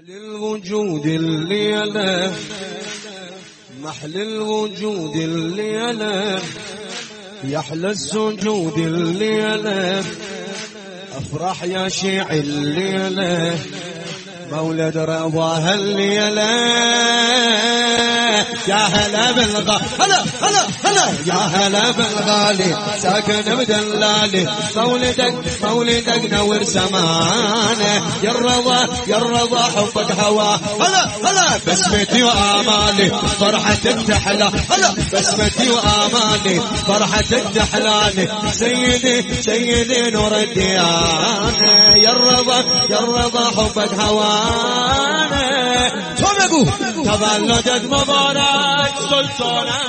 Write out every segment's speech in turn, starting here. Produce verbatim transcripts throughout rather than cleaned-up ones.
محل الوجود الليلة، محل الوجود الليلة، يحلى السجود الليلة، افرح يا شيع الليلة، مولد رضاها الليلة. يا هلا بالغالي، هلا هلا هلا، يا هلا بالغالي ساكن بدلالي، مولدك مولدك نور سمانه، يا الرضا يا الرضا حبك هوا، هلا هلا بسمتي وامالي فرحتك تحلى، هلا بسمتي وامالي فرحتك تحلاني، سيدي سيدي نور الديانه، يا الرضا يا الرضا حبك هوانا. تولدك مبارك سلطانة،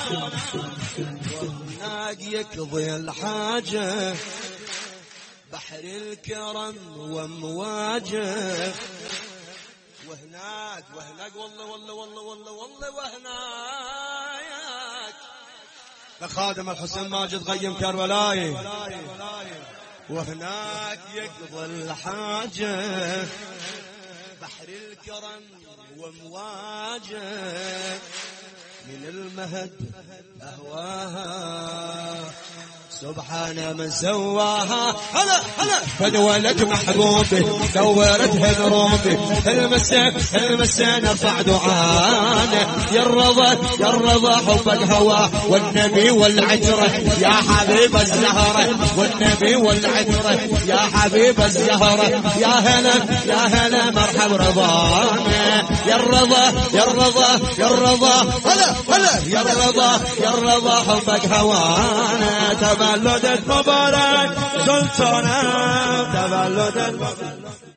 هناك يقضي الحاجة، بحر الكرم وامواجه، وهناك وهناك والله والله والله والله والله وهناك لخادم الحسين ماجد غيم كربلاي، وهناك يقضي الحاجة، بحر الكرم ومواجه، من المهد أهواها سبحان من سواها، هلا هلا فدولت محبوبي دورت هدروبي، المسا المسا نرفع دعانا، يا الرضا يا الرضا حبك هوا، والنبي والعترة يا حبيب الزهرة، والنبي والعترة يا حبيب الزهرة، يا هلا يا هلا مرحب رضانا، يا الرضا يا الرضا يا الرضا هلا هلا، يا الرضا يا الرضا حبك هوانا. تولدت مبارك سلطانة، تولدت